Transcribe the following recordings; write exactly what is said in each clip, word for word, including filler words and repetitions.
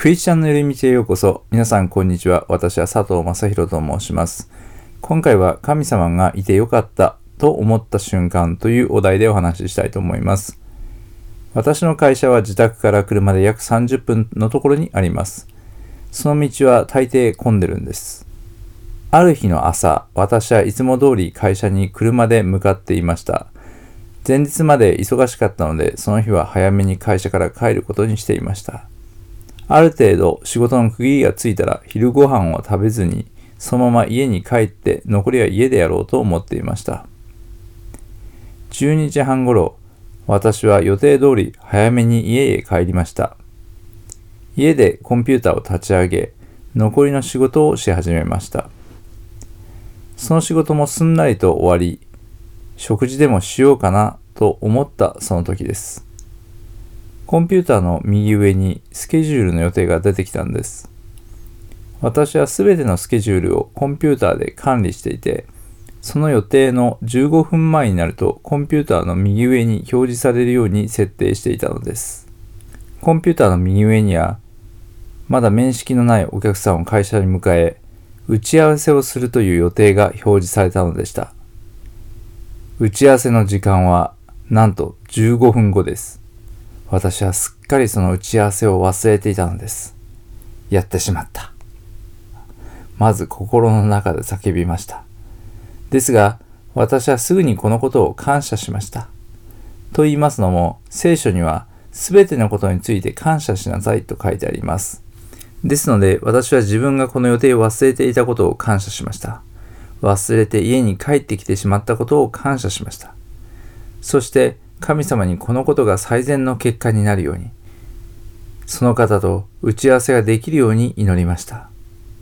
クリスチャンの寄り道へようこそ。皆さんこんにちは。私は佐藤正宏と申します。今回は神様がいてよかったと思った瞬間というお題でお話ししたいと思います。私の会社は自宅から車で約さんじゅっぷんのところにあります。その道は大抵混んでるんです。ある日の朝、私はいつも通り会社に車で向かっていました。前日まで忙しかったので、その日は早めに会社から帰ることにしていました。ある程度仕事の区切りがついたら昼ご飯を食べずにそのまま家に帰って残りは家でやろうと思っていました。じゅうにじはんごろ、私は予定通り早めに家へ帰りました。家でコンピューターを立ち上げ、残りの仕事をし始めました。その仕事もすんなりと終わり、食事でもしようかなと思ったその時です。コンピューターの右上にスケジュールの予定が出てきたんです。私はすべてのスケジュールをコンピューターで管理していて、その予定のじゅうごふんまえになるとコンピューターの右上に表示されるように設定していたのです。コンピューターの右上には、まだ面識のないお客さんを会社に迎え、打ち合わせをするという予定が表示されたのでした。打ち合わせの時間はなんとじゅうごふんごです。私はすっかりその打ち合わせを忘れていたのです。やってしまった。まず心の中で叫びました。ですが、私はすぐにこのことを感謝しました。と言いますのも、聖書にはすべてのことについて感謝しなさいと書いてあります。ですので、私は自分がこの予定を忘れていたことを感謝しました。忘れて家に帰ってきてしまったことを感謝しました。そして、神様にこのことが最善の結果になるように、その方と打ち合わせができるように祈りました。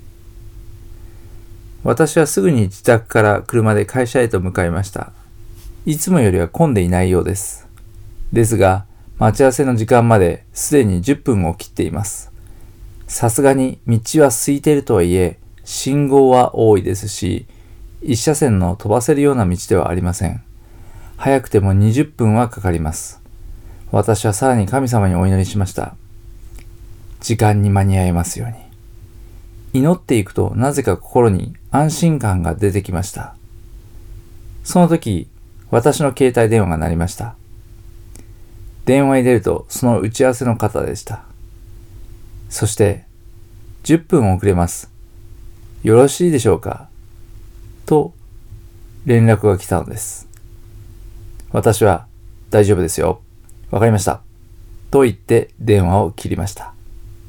私はすぐに自宅から車で会社へと向かいました。いつもよりは混んでいないようです。ですが、待ち合わせの時間まですでにじゅっぷんを切っています。さすがに道は空いているとはいえ、信号は多いですし、一車線の飛ばせるような道ではありません。早くてもにじゅっぷんはかかります。私はさらに神様にお祈りしました。時間に間に合いますように。祈っていくとなぜか心に安心感が出てきました。その時、私の携帯電話が鳴りました。電話に出るとその打ち合わせの方でした。そして、じゅっぷん遅れます。よろしいでしょうかと連絡が来たのです。私は大丈夫ですよ。わかりました。と言って電話を切りました。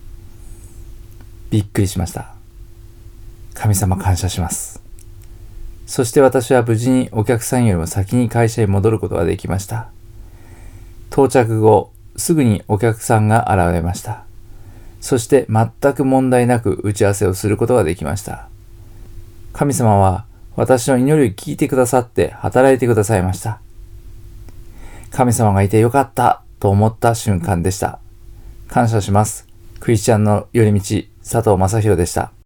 びっくりしました。神様感謝します。そして私は無事にお客さんよりも先に会社へ戻ることができました。到着後、すぐにお客さんが現れました。そして全く問題なく打ち合わせをすることができました。神様は私の祈りを聞いてくださって働いてくださいました。神様がいてよかったと思った瞬間でした。感謝します。クリスチャンの寄り道、佐藤正宏でした。